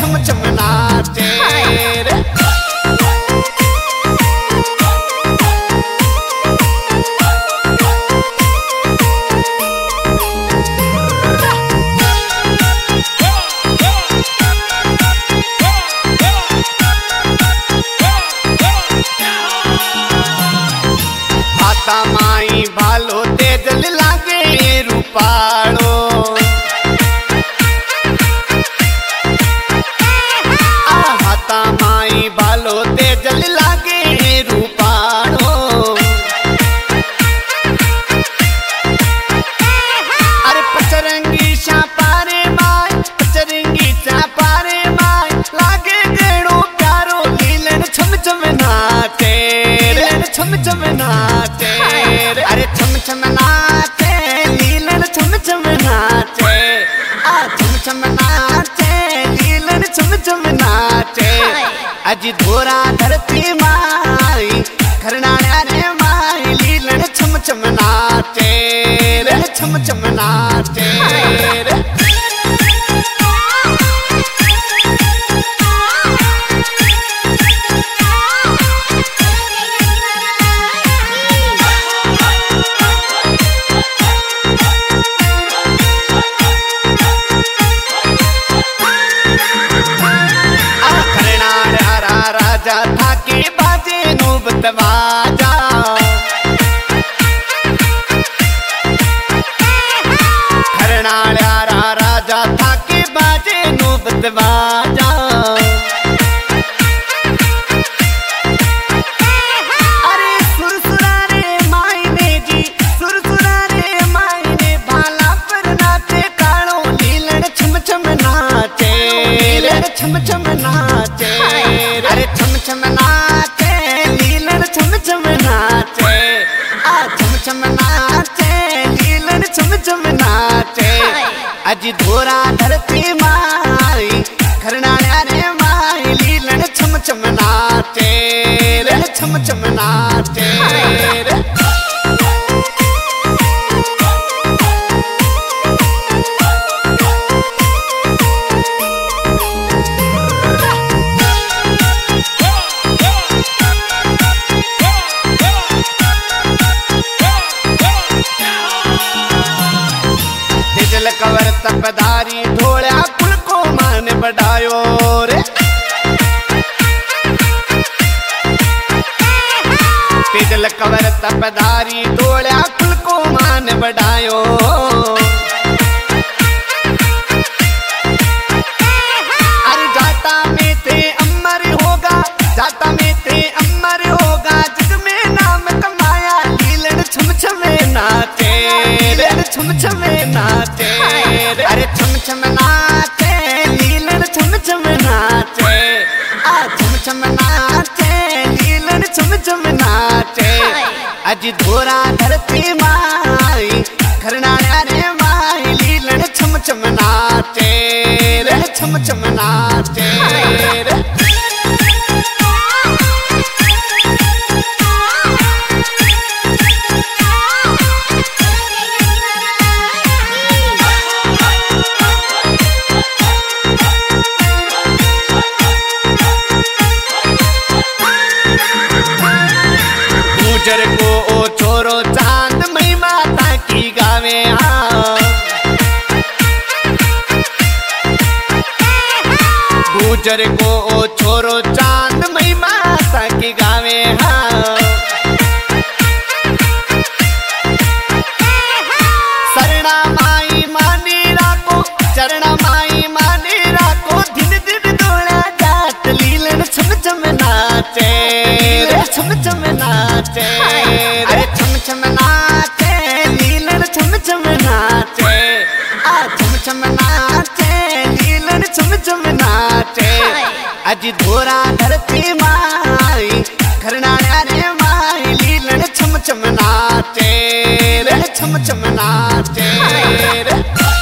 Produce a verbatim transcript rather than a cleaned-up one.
छम छम नाचे रे। हाथा माई भालो तेजल लागे रूपाड़ो, हाथा माई भालो तेजल लागे रूपाड़ो। अरे पचरंगी शापारे माई, पचरंगी चापारे माई, लागे गेड़ो प्यारो लीलन छम छम नाचे रे, छम छम नाचे रे। अरे छम छम नाचे लीलन छम छम नाचे, आ छम छम नाचे लीलन छम छम नाचे। अजी धोरा धरती माई खरनाया रे माई, लीलन छम छम नाचे रे, छम छम नाचे रे। राजा था के बाजे नौबत बाजा, खरनाड़ा राजा था के बाजे नौबत बाजा। अरे सुरसुरा रे मायने जी, सुरसुरा रे मायने, भाला पर नाचे कालो लीलन छम छम नाचे रे, छम छम नाचे। अरे छम छम नाचे लीलन छम छम नाचे, आ छम छम नाचे लीलन छम छम नाचे। अजी धोरा धरती माई खरनाया रे माई, लीलन छम छम नाचे रे, छम छम नाचे रे। कवर तपदारी ढोलिया कुल को मान बढ़ायो रे, तेजल कवर तपदारी ढोलिया कुल को मान बढ़ायो। अरे जाता में थे अमर होगा, जाता में थे अमर होगा, जग में नाम कमाया लीलन छम छम नाचे रे, छम छम नाचे। अरे छम छम नाचे लीलन छम छम नाचे, आ छम छम नाचे लीलन छम छम नाचे। अजी धोरा धरती माई खरनाया रे माई, लीलन छम छम नाचे रे, छम छम नाचे रे। गुजर को ओ छोरो चांद मई माता की गावे, हाँ गुजर को ओ छोरो चांद मई माता की गावे, हाँ शरणा माई माने राको, चरणा माई माने राको, दिन दिन दौड़ा जात लीलन छम छम नाचे रे, छम छम नाचे। अरे छम छम नाचे लीलन छम छम नाचे, आ छम छम नाचे लीलन छम छम नाचे। अजी धोरा धरती माई खरनाया रे माई, लीलन छम छम नाचे रे, छम छम नाचे रे।